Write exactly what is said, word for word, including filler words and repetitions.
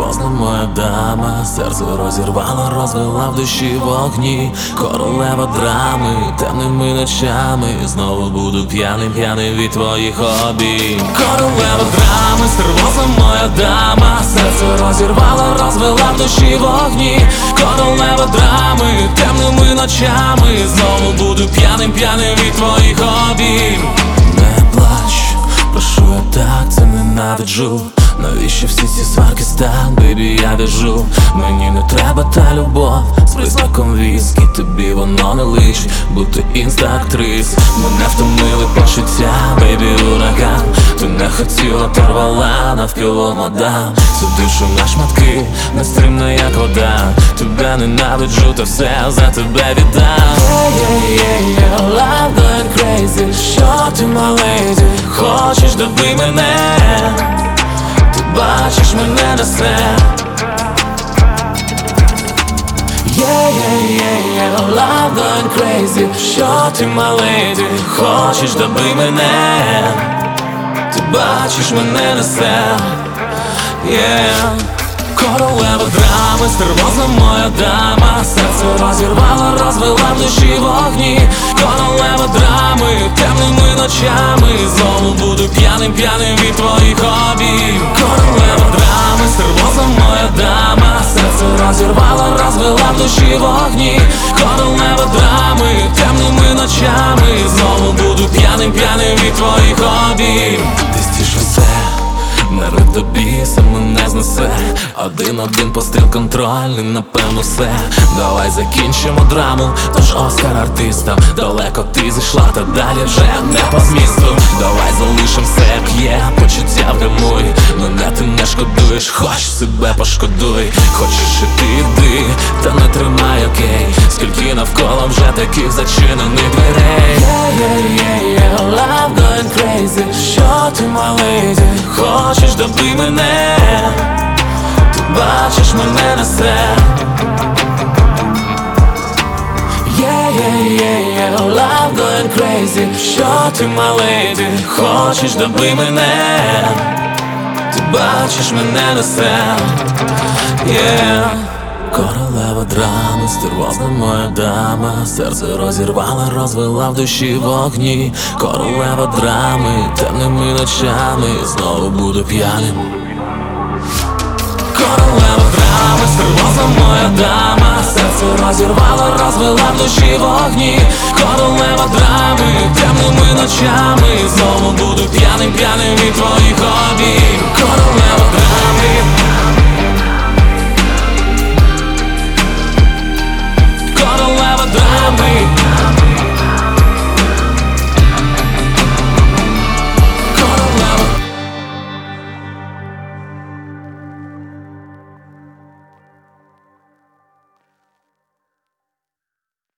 стервозна моя дама, серце розірвала, розвела в душі вогні. Королева драми, темними ночами, знову буду п'яним, п'яним від твоїх обійм. Королева драми, стервозна моя дама, серце розірвала, розвела в душі вогні. Королева драми, темними ночами, знову буду п'яним, п'яним від твоїх обійм. Не плач, прошу, я так це ненавиджу. Навіщо всі ці сварки стан, бейбі, я біжу. Мені не треба та любов з присмаком віскі. Тобі воно не личить бути інста-актрис. Мене втомили почуття, бейбі, ураган. Ти не хотіла, то рвала навколо мадам. Цю душу на шматки, нестримна як вода. Тебе ненавиджу, та все за тебе віддам. Yeah, yeah, yeah, love going crazy. Що ти, my lady, хочеш, добий мене. Бачиш, мене несе. Yeah, yeah, yeah, yeah, love going crazy. Що ти, my lady, хочеш, добий мене. Ти бачиш, мене несе. Yeah. Королева драми, стервозна моя дама, серце розірвала, розвела в душі вогні. Королева драми, темними ночами, знову буду п'яним, п'яним від твоїх обійм. Королева драми, стервозна моя дама, серце розірвала, розвела в душі вогні. Королева драми, темними ночами, знову буду п'яним, п'яним від твоїх обійм. Ти стіш усе, нерви до біса мене знесе. Один-один постріл контрольний, напевно все. Давай закінчимо драму, тож Оскар артистам. Далеко ти зійшла, та далі вже не по змісту. Давай залишим все як є, почуття вгамуй. Мене ти не шкодуєш, хоч себе пошкодуй. Хочеш іти, йди, та не тримай, окей. Скільки навколо вже таких зачинених дверей. Yeah, yeah, yeah, yeah, love going crazy. Що ти, my lady, хочеш, добий мене. Ти бачиш, мене несе. Yeah, yeah, yeah, yeah, love going crazy. Що ти, my lady, хочеш, добий мене. Ти бачиш, мене несе. Yeah. Королева драми, стервозна моя дама, серце розірвала, розвела в душі вогні. Королева драми, темними ночами, знову буду п'яним. Королева драми, стервозна моя дама, серце розірвала, розвела в душі вогні. Королева драми, темними ночами, знову буду п'яним, п'яним від твоїх обійм.